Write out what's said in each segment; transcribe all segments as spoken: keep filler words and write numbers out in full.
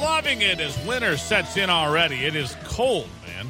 loving it as winter sets in already. It is cold, man.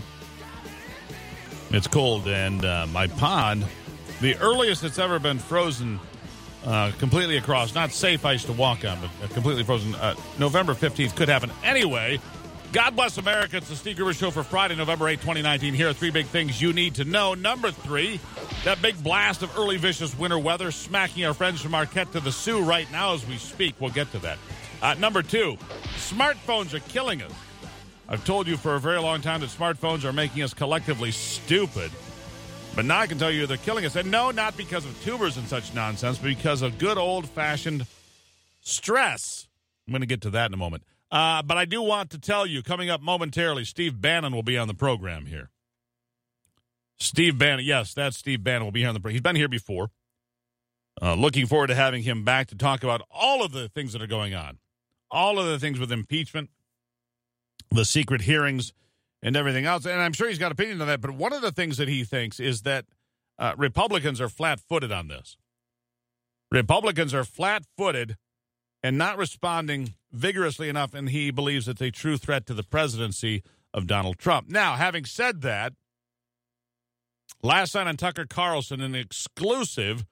It's cold, and uh, my pond, the earliest it's ever been frozen uh, completely across, not safe ice to walk on, but uh, completely frozen, uh, November fifteenth could happen anyway. God bless America. It's the Steve Gruber Show for Friday, November eighth, twenty nineteen. Here are three big things you need to know. Number three, that big blast of early vicious winter weather smacking our friends from Marquette to the Sioux right now as we speak. We'll get to that. Uh, number two, smartphones are killing us. I've told you for a very long time that smartphones are making us collectively stupid. But now I can tell you they're killing us. And no, not because of tubers and such nonsense, but because of good old-fashioned stress. I'm going to get to that in a moment. Uh, but I do want to tell you, coming up momentarily, Steve Bannon will be on the program here. Steve Bannon, yes, that's Steve Bannon will be here on the program. He's been here before. Uh, looking forward to having him back to talk about all of the things that are going on. All of the things with impeachment, the secret hearings, and everything else. And I'm sure he's got an opinion on that. But one of the things that he thinks is that uh, Republicans are flat-footed on this. Republicans are flat-footed and not responding vigorously enough, and he believes it's a true threat to the presidency of Donald Trump. Now, having said that, last night on Tucker Carlson, an exclusive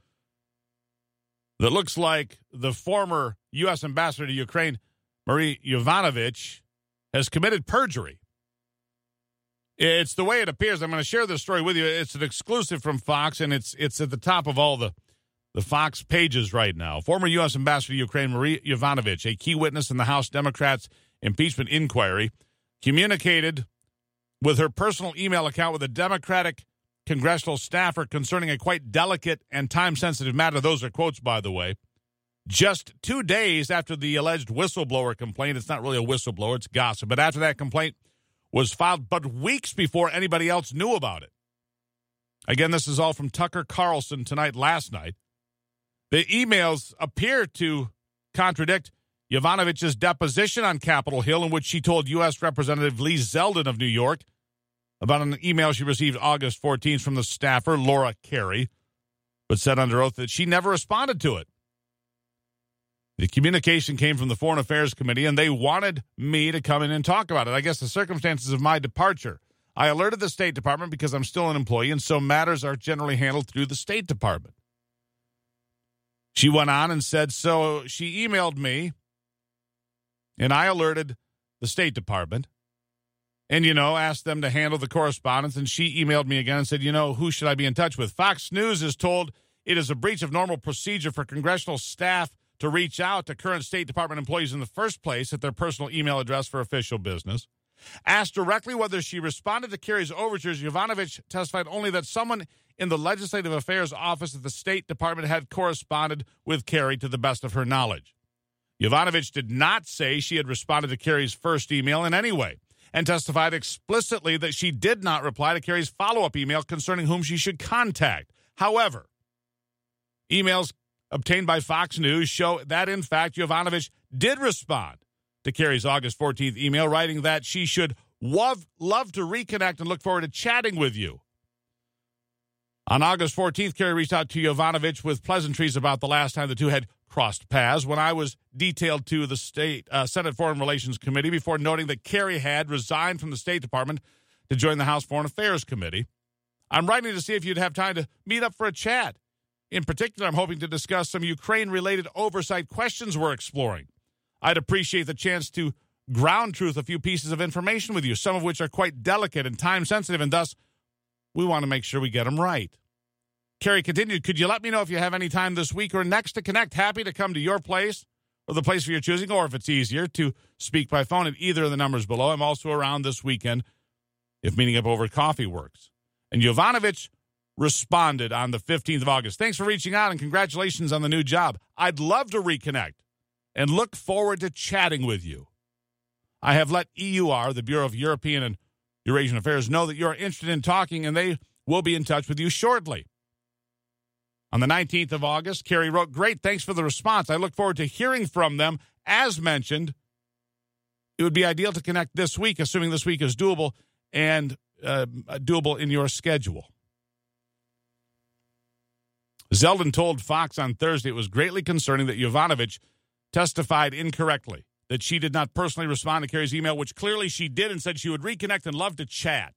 that looks like the former U S ambassador to Ukraine, Marie Yovanovitch, has committed perjury. It's the way it appears. I'm going to share this story with you. It's an exclusive from Fox, and it's it's at the top of all the, the Fox pages right now. Former U S ambassador to Ukraine, Marie Yovanovitch, a key witness in the House Democrats' impeachment inquiry, communicated with her personal email account with a Democratic congressional staffer concerning a quite delicate and time-sensitive matter. Those are quotes, by the way. Just two days after the alleged whistleblower complaint, it's not really a whistleblower, it's gossip, but after that complaint was filed, but weeks before anybody else knew about it. Again, this is all from Tucker Carlson tonight, last night. The emails appear to contradict Yovanovitch's deposition on Capitol Hill, in which she told U S Representative Lee Zeldin of New York about an email she received August fourteenth from the staffer, Laura Carey, but said under oath that she never responded to it. The communication came from the Foreign Affairs Committee, and they wanted me to come in and talk about it. I guess the circumstances of my departure. I alerted the State Department because I'm still an employee, and so matters are generally handled through the State Department. She went on and said, so she emailed me, and I alerted the State Department, and, you know, asked them to handle the correspondence, and she emailed me again and said, you know, who should I be in touch with? Fox News is told it is a breach of normal procedure for congressional staff to reach out to current State Department employees in the first place at their personal email address for official business. Asked directly whether she responded to Kerry's overtures, Yovanovitch testified only that someone in the Legislative Affairs Office at the State Department had corresponded with Kerry to the best of her knowledge. Yovanovitch did not say she had responded to Kerry's first email in any way, and testified explicitly that she did not reply to Kerry's follow-up email concerning whom she should contact. However, emails obtained by Fox News show that, in fact, Yovanovitch did respond to Kerry's August fourteenth email, writing that she should love, love to reconnect and look forward to chatting with you. On August fourteenth, Kerry reached out to Yovanovitch with pleasantries about the last time the two had crossed paths when I was detailed to the State uh, Senate Foreign Relations Committee, before noting that Kerry had resigned from the State Department to join the House Foreign Affairs Committee. I'm writing to see if you'd have time to meet up for a chat. In particular, I'm hoping to discuss some Ukraine-related oversight questions we're exploring. I'd appreciate the chance to ground truth a few pieces of information with you, some of which are quite delicate and time-sensitive, and thus we want to make sure we get them right. Kerry continued, could you let me know if you have any time this week or next to connect? Happy to come to your place or the place of your choosing, or if it's easier, to speak by phone at either of the numbers below. I'm also around this weekend if meeting up over coffee works. And Yovanovitch responded on the fifteenth of August. Thanks for reaching out and congratulations on the new job. I'd love to reconnect and look forward to chatting with you. I have let E U R, the Bureau of European and Eurasian Affairs, know that you're interested in talking, and they will be in touch with you shortly. On the nineteenth of August, Kerry wrote, great, thanks for the response. I look forward to hearing from them. As mentioned, it would be ideal to connect this week, assuming this week is doable and uh, doable in your schedule. Zeldin told Fox on Thursday it was greatly concerning that Yovanovitch testified incorrectly, that she did not personally respond to Kerry's email, which clearly she did, and said she would reconnect and love to chat.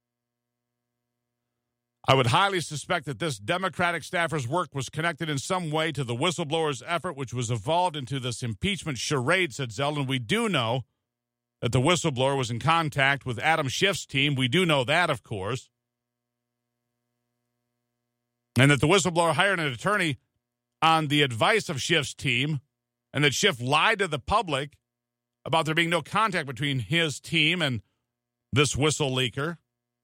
I would highly suspect that this Democratic staffer's work was connected in some way to the whistleblower's effort, which was evolved into this impeachment charade, said Zeldin. We do know that the whistleblower was in contact with Adam Schiff's team. We do know that, of course. And that the whistleblower hired an attorney on the advice of Schiff's team, and that Schiff lied to the public about there being no contact between his team and this whistle leaker.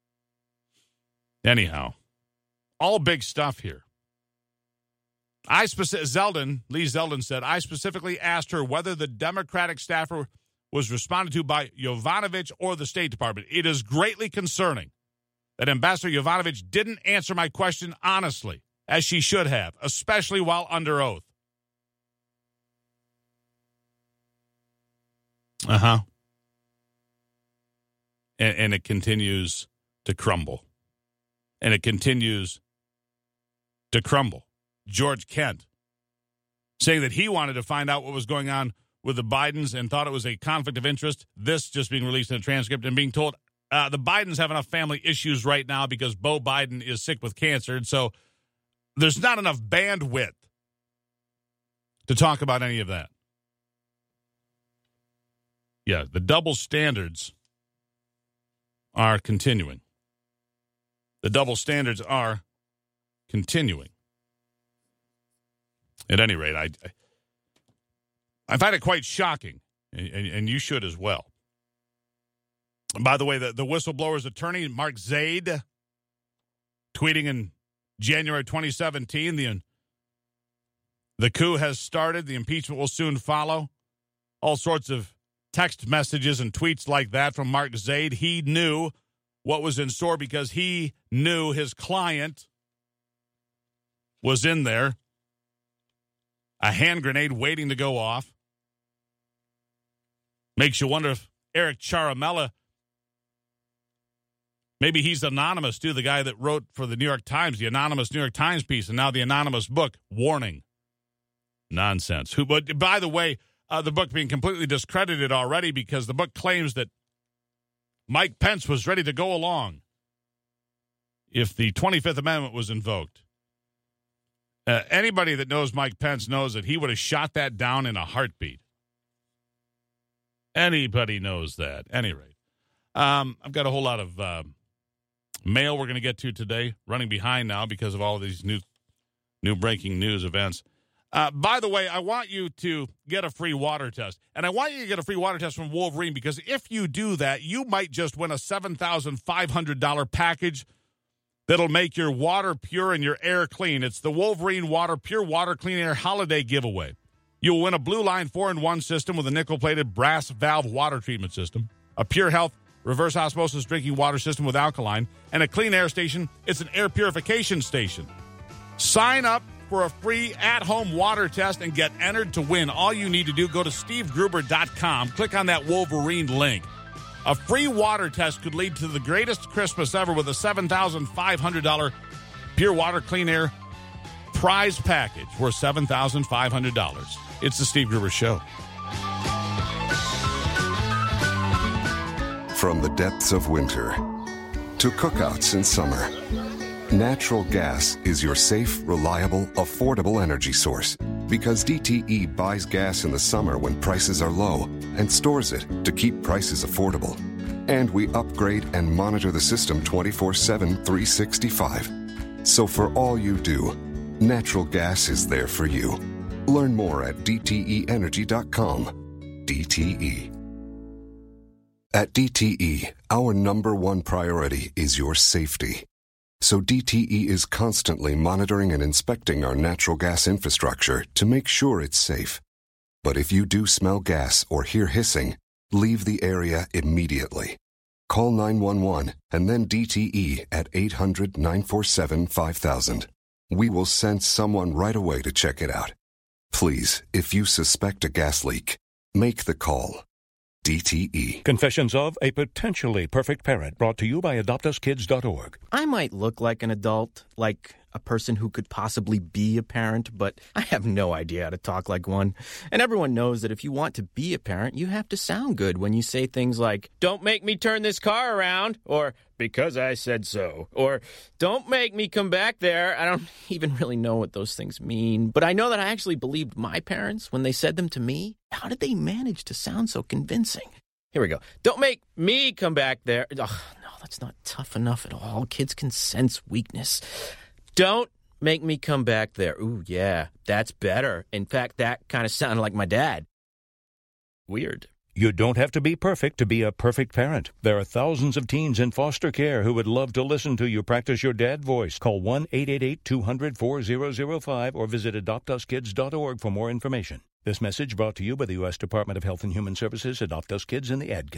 Anyhow, all big stuff here. I specific Zeldin, Lee Zeldin said, I specifically asked her whether the Democratic staffer was responded to by Yovanovitch or the State Department. It is greatly concerning that Ambassador Yovanovitch didn't answer my question honestly, as she should have, especially while under oath. Uh-huh. And, and it continues to crumble. And it continues to crumble. George Kent saying that he wanted to find out what was going on with the Bidens and thought it was a conflict of interest. This just being released in a transcript and being told uh, the Bidens have enough family issues right now because Beau Biden is sick with cancer. And so there's not enough bandwidth to talk about any of that. Yeah, the double standards are continuing. The double standards are continuing. At any rate, I I find it quite shocking, and, and you should as well. And by the way, the, the whistleblower's attorney, Mark Zaid, tweeting in January twenty seventeen, the, the coup has started, the impeachment will soon follow. All sorts of text messages and tweets like that from Mark Zaid. He knew what was in store because he knew his client was in there. A hand grenade waiting to go off. Makes you wonder if Eric Ciaramella, maybe he's anonymous too, the guy that wrote for the New York Times, the anonymous New York Times piece, and now the anonymous book, Warning. Nonsense. Who? But by the way, uh, the book being completely discredited already because the book claims that Mike Pence was ready to go along if the twenty-fifth Amendment was invoked. Uh, anybody that knows Mike Pence knows that he would have shot that down in a heartbeat. Anybody knows that. At any rate, um, I've got a whole lot of uh, mail we're going to get to today, running behind now because of all of these new, new breaking news events. Uh, by the way, I want you to get a free water test. And I want you to get a free water test from Wolverine because if you do that, you might just win a seven thousand five hundred dollars package that'll make your water pure and your air clean. It's the Wolverine Water Pure Water Clean Air Holiday Giveaway. You'll win a Blue Line four in one system with a nickel-plated brass valve water treatment system, a Pure Health reverse osmosis drinking water system with alkaline, and a clean air station. It's an air purification station. Sign up for a free at-home water test and get entered to win. All you need to do, go to steve gruber dot com, click on that Wolverine link. A free water test could lead to the greatest Christmas ever with a seven thousand five hundred dollars Pure Water Clean Air prize package worth seven thousand five hundred dollars. It's the Steve Gruber Show. From the depths of winter to cookouts in summer, natural gas is your safe, reliable, affordable energy source because D T E buys gas in the summer when prices are low and stores it to keep prices affordable. And we upgrade and monitor the system twenty-four seven, three sixty-five. So for all you do, natural gas is there for you. Learn more at d t e energy dot com. D T E. At D T E, our number one priority is your safety. So D T E is constantly monitoring and inspecting our natural gas infrastructure to make sure it's safe. But if you do smell gas or hear hissing, leave the area immediately. Call nine one one and then D T E at eight hundred, nine four seven, five thousand. We will send someone right away to check it out. Please, if you suspect a gas leak, make the call. D T E. Confessions of a Potentially Perfect Parent, brought to you by adopt us kids dot org. I might look like an adult, like a person who could possibly be a parent, but I have no idea how to talk like one. And everyone knows that if you want to be a parent, you have to sound good when you say things like, "Don't make me turn this car around," or "because I said so," or "don't make me come back there." I don't even really know what those things mean, but I know that I actually believed my parents when they said them to me. How did they manage to sound so convincing? Here we go. "Don't make me come back there." Ugh, no, that's not tough enough at all. Kids can sense weakness. "Don't make me come back there." Ooh, yeah, that's better. In fact, that kind of sounded like my dad. Weird. You don't have to be perfect to be a perfect parent. There are thousands of teens in foster care who would love to listen to you practice your dad voice. Call one eight eight eight, two hundred, four thousand five or visit adopt us kids dot org for more information. This message brought to you by the U S Department of Health and Human Services, Adopt Us Kids, and the Ad Council.